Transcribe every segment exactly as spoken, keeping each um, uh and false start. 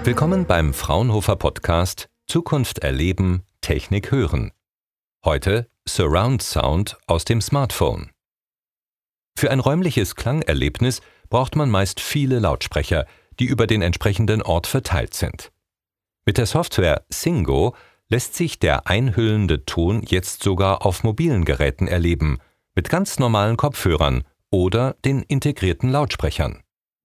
Willkommen beim Fraunhofer Podcast Zukunft erleben, Technik hören. Heute Surround Sound aus dem Smartphone. Für ein räumliches Klangerlebnis braucht man meist viele Lautsprecher, die über den entsprechenden Ort verteilt sind. Mit der Software Singo lässt sich der einhüllende Ton jetzt sogar auf mobilen Geräten erleben, mit ganz normalen Kopfhörern oder den integrierten Lautsprechern.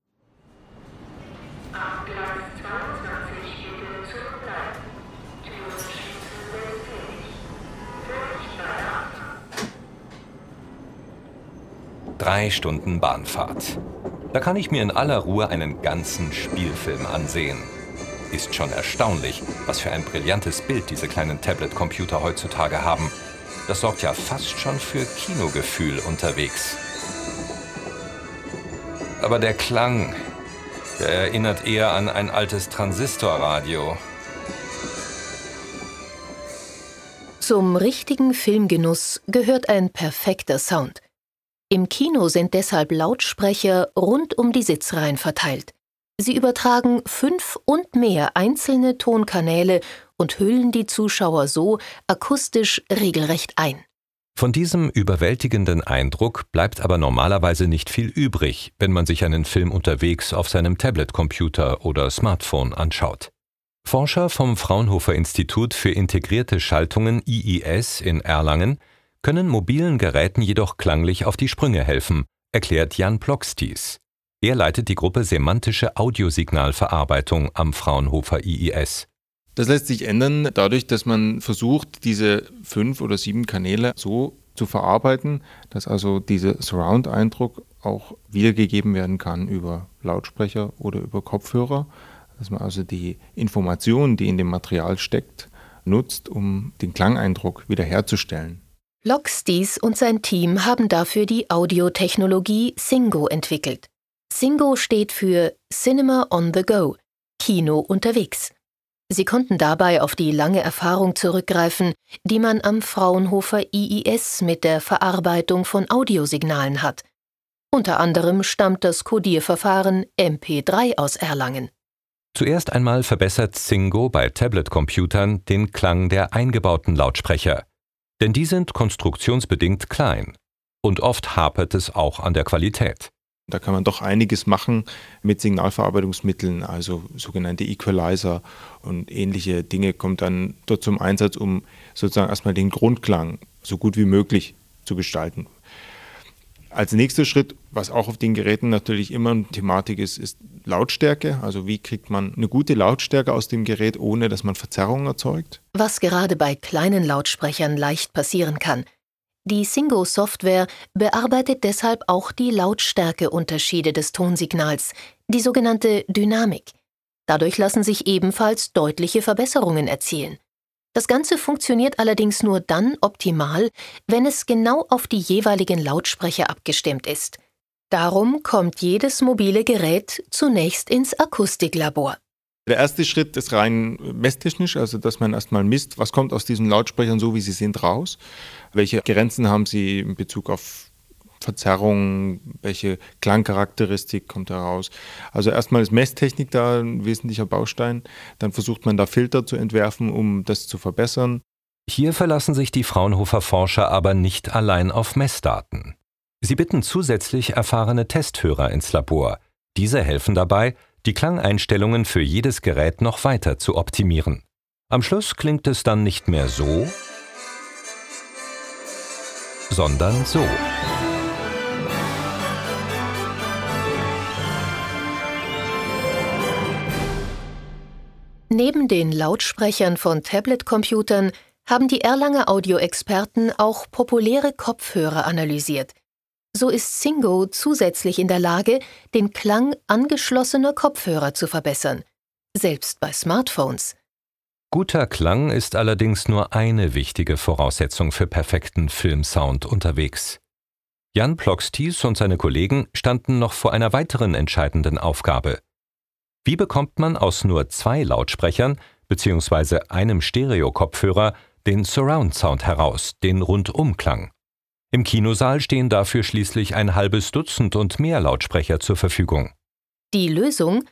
Drei Stunden Bahnfahrt. Da kann ich mir in aller Ruhe einen ganzen Spielfilm ansehen. Ist schon erstaunlich, was für ein brillantes Bild diese kleinen Tablet-Computer heutzutage haben. Das sorgt ja fast schon für Kinogefühl unterwegs. Aber der Klang, der erinnert eher an ein altes Transistorradio. Zum richtigen Filmgenuss gehört ein perfekter Sound. Im Kino sind deshalb Lautsprecher rund um die Sitzreihen verteilt. Sie übertragen fünf und mehr einzelne Tonkanäle und hüllen die Zuschauer so akustisch regelrecht ein. Von diesem überwältigenden Eindruck bleibt aber normalerweise nicht viel übrig, wenn man sich einen Film unterwegs auf seinem Tablet-Computer oder Smartphone anschaut. Forscher vom Fraunhofer Institut für integrierte Schaltungen I I S in Erlangen können mobilen Geräten jedoch klanglich auf die Sprünge helfen, erklärt Jan Plocksties. Er leitet die Gruppe Semantische Audiosignalverarbeitung am Fraunhofer I I S. Das lässt sich ändern dadurch, dass man versucht, diese fünf oder sieben Kanäle so zu verarbeiten, dass also dieser Surround-Eindruck auch wiedergegeben werden kann über Lautsprecher oder über Kopfhörer. Dass man also die Information, die in dem Material steckt, nutzt, um den Klangeindruck wiederherzustellen. Plocksties und sein Team haben dafür die Audiotechnologie Singo entwickelt. Singo steht für Cinema on the Go, Kino unterwegs. Sie konnten dabei auf die lange Erfahrung zurückgreifen, die man am Fraunhofer I I S mit der Verarbeitung von Audiosignalen hat. Unter anderem stammt das Codierverfahren M P drei aus Erlangen. Zuerst einmal verbessert Singo bei Tablet-Computern den Klang der eingebauten Lautsprecher. Denn die sind konstruktionsbedingt klein. Und oft hapert es auch an der Qualität. Da kann man doch einiges machen mit Signalverarbeitungsmitteln, also sogenannte Equalizer und ähnliche Dinge kommen dann dort zum Einsatz, um sozusagen erstmal den Grundklang so gut wie möglich zu gestalten. Als nächster Schritt, was auch auf den Geräten natürlich immer eine Thematik ist, ist Lautstärke. Also wie kriegt man eine gute Lautstärke aus dem Gerät, ohne dass man Verzerrungen erzeugt? Was gerade bei kleinen Lautsprechern leicht passieren kann. Die Singo-Software bearbeitet deshalb auch die Lautstärkeunterschiede des Tonsignals, die sogenannte Dynamik. Dadurch lassen sich ebenfalls deutliche Verbesserungen erzielen. Das Ganze funktioniert allerdings nur dann optimal, wenn es genau auf die jeweiligen Lautsprecher abgestimmt ist. Darum kommt jedes mobile Gerät zunächst ins Akustiklabor. Der erste Schritt ist rein messtechnisch, also dass man erstmal misst, was kommt aus diesen Lautsprechern so, wie sie sind, raus. Welche Grenzen haben sie in Bezug auf Verzerrungen, welche Klangcharakteristik kommt da raus. Also erstmal ist Messtechnik da ein wesentlicher Baustein. Dann versucht man da Filter zu entwerfen, um das zu verbessern. Hier verlassen sich die Fraunhofer Forscher aber nicht allein auf Messdaten. Sie bitten zusätzlich erfahrene Testhörer ins Labor. Diese helfen dabei, die Klangeinstellungen für jedes Gerät noch weiter zu optimieren. Am Schluss klingt es dann nicht mehr so, sondern so. Neben den Lautsprechern von Tablet-Computern haben die Erlanger Audioexperten auch populäre Kopfhörer analysiert. So ist Singo zusätzlich in der Lage, den Klang angeschlossener Kopfhörer zu verbessern, selbst bei Smartphones. Guter Klang ist allerdings nur eine wichtige Voraussetzung für perfekten Filmsound unterwegs. Jan Plocksties und seine Kollegen standen noch vor einer weiteren entscheidenden Aufgabe. Wie bekommt man aus nur zwei Lautsprechern bzw. einem Stereo-Kopfhörer den Surround-Sound heraus, den Rundumklang? Im Kinosaal stehen dafür schließlich ein halbes Dutzend und mehr Lautsprecher zur Verfügung. Die Lösung?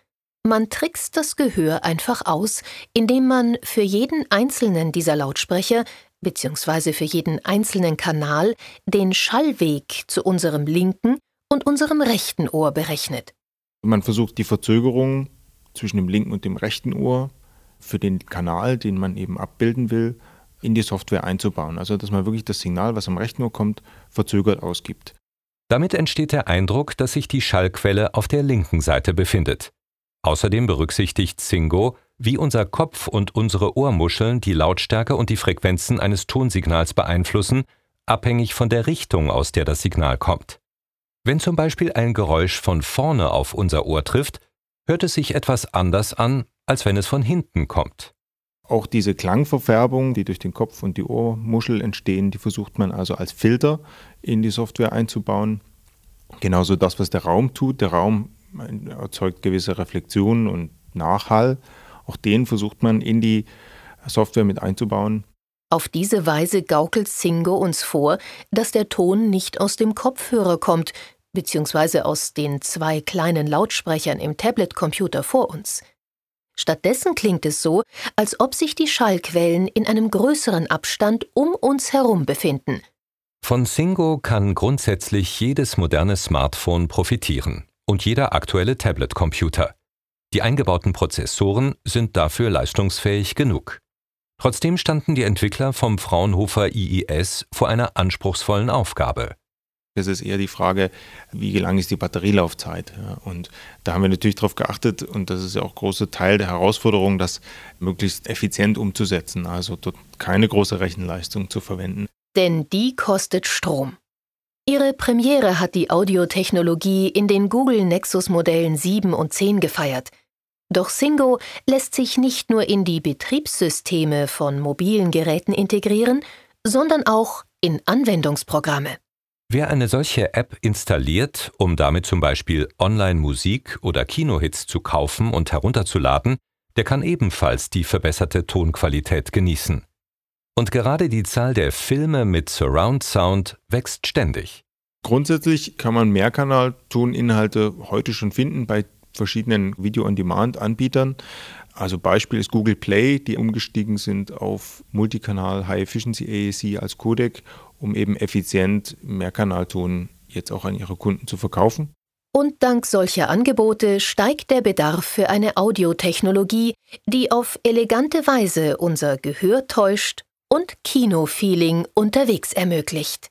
Man trickst das Gehör einfach aus, indem man für jeden einzelnen dieser Lautsprecher bzw. für jeden einzelnen Kanal den Schallweg zu unserem linken und unserem rechten Ohr berechnet. Man versucht die Verzögerung zwischen dem linken und dem rechten Ohr für den Kanal, den man eben abbilden will, in die Software einzubauen. Also dass man wirklich das Signal, was am rechten Ohr kommt, verzögert ausgibt. Damit entsteht der Eindruck, dass sich die Schallquelle auf der linken Seite befindet. Außerdem berücksichtigt Singo, wie unser Kopf und unsere Ohrmuscheln die Lautstärke und die Frequenzen eines Tonsignals beeinflussen, abhängig von der Richtung, aus der das Signal kommt. Wenn zum Beispiel ein Geräusch von vorne auf unser Ohr trifft, hört es sich etwas anders an, als wenn es von hinten kommt. Auch diese Klangverfärbung, die durch den Kopf und die Ohrmuschel entstehen, die versucht man also als Filter in die Software einzubauen. Genauso das, was der Raum tut. Der Raum erzeugt gewisse Reflexionen und Nachhall. Auch den versucht man in die Software mit einzubauen. Auf diese Weise gaukelt Singo uns vor, dass der Ton nicht aus dem Kopfhörer kommt, beziehungsweise aus den zwei kleinen Lautsprechern im Tablet-Computer vor uns. Stattdessen klingt es so, als ob sich die Schallquellen in einem größeren Abstand um uns herum befinden. Von Singo kann grundsätzlich jedes moderne Smartphone profitieren und jeder aktuelle Tablet-Computer. Die eingebauten Prozessoren sind dafür leistungsfähig genug. Trotzdem standen die Entwickler vom Fraunhofer I I S vor einer anspruchsvollen Aufgabe. Das ist eher die Frage, wie lang ist die Batterielaufzeit? Und da haben wir natürlich darauf geachtet, und das ist ja auch ein großer Teil der Herausforderung, das möglichst effizient umzusetzen, also dort keine große Rechenleistung zu verwenden. Denn die kostet Strom. Ihre Premiere hat die Audiotechnologie in den Google Nexus-Modellen sieben und zehn gefeiert. Doch Singo lässt sich nicht nur in die Betriebssysteme von mobilen Geräten integrieren, sondern auch in Anwendungsprogramme. Wer eine solche App installiert, um damit zum Beispiel Online-Musik oder Kinohits zu kaufen und herunterzuladen, der kann ebenfalls die verbesserte Tonqualität genießen. Und gerade die Zahl der Filme mit Surround Sound wächst ständig. Grundsätzlich kann man Mehrkanal-Toninhalte heute schon finden bei verschiedenen Video-on-Demand-Anbietern. Also Beispiel ist Google Play, die umgestiegen sind auf Multikanal High Efficiency A A C als Codec, um eben effizient Mehrkanalton jetzt auch an ihre Kunden zu verkaufen. Und dank solcher Angebote steigt der Bedarf für eine Audiotechnologie, die auf elegante Weise unser Gehör täuscht und Kinofeeling unterwegs ermöglicht.